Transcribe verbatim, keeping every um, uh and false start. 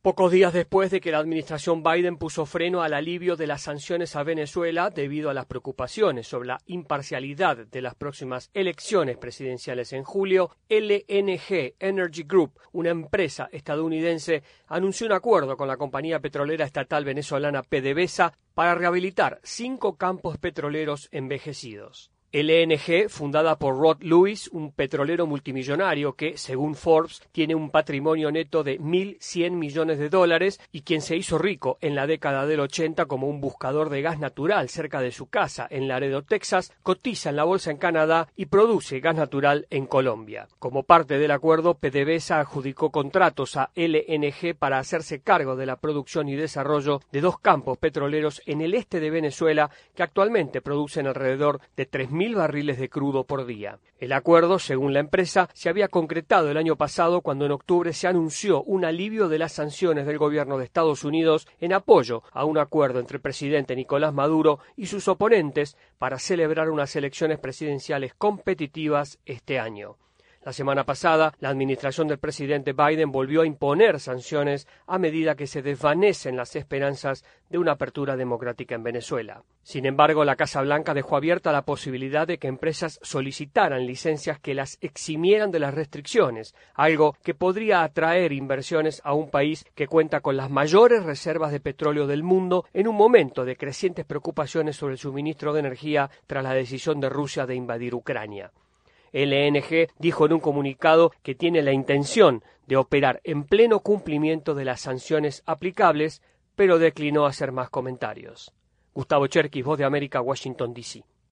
Pocos días después de que la administración Biden puso freno al alivio de las sanciones a Venezuela debido a las preocupaciones sobre la imparcialidad de las próximas elecciones presidenciales en julio, L N G Energy Group, una empresa estadounidense, anunció un acuerdo con la compañía petrolera estatal venezolana PDVSA para rehabilitar cinco campos petroleros envejecidos. L N G, fundada por Rod Lewis, un petrolero multimillonario que, según Forbes, tiene un patrimonio neto de mil cien millones de dólares y quien se hizo rico en la década del ochenta como un buscador de gas natural cerca de su casa en Laredo, Texas, cotiza en la bolsa en Canadá y produce gas natural en Colombia. Como parte del acuerdo, PDVSA adjudicó contratos a L N G para hacerse cargo de la producción y desarrollo de dos campos petroleros en el este de Venezuela que actualmente producen alrededor de tres mil barriles de crudo por día. El acuerdo, según la empresa, se había concretado el año pasado cuando en octubre se anunció un alivio de las sanciones del gobierno de Estados Unidos en apoyo a un acuerdo entre el presidente Nicolás Maduro y sus oponentes para celebrar unas elecciones presidenciales competitivas este año. La semana pasada, la administración del presidente Biden volvió a imponer sanciones a medida que se desvanecen las esperanzas de una apertura democrática en Venezuela. Sin embargo, la Casa Blanca dejó abierta la posibilidad de que empresas solicitaran licencias que las eximieran de las restricciones, algo que podría atraer inversiones a un país que cuenta con las mayores reservas de petróleo del mundo en un momento de crecientes preocupaciones sobre el suministro de energía tras la decisión de Rusia de invadir Ucrania. L N G dijo en un comunicado que tiene la intención de operar en pleno cumplimiento de las sanciones aplicables, pero declinó hacer más comentarios. Gustavo Cherkis, Voz de América, Washington, D C